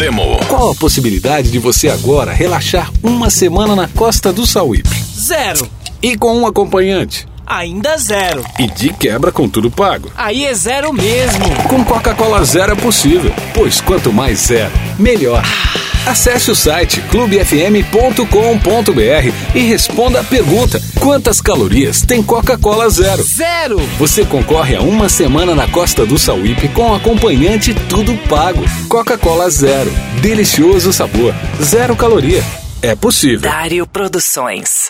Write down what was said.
Demo. Qual a possibilidade de você agora relaxar uma semana na Costa do Sauípe? 0. E com um acompanhante? Ainda 0. E de quebra com tudo pago? Aí é 0 mesmo. Com Coca-Cola Zero é possível, pois quanto mais zero, melhor. Acesse o site clubefm.com.br e responda a pergunta: quantas calorias tem Coca-Cola Zero? 0. Você concorre a uma semana na Costa do Sauípe com acompanhante tudo pago. Coca-Cola Zero. Delicioso sabor. 0 caloria. É possível. Dário Produções.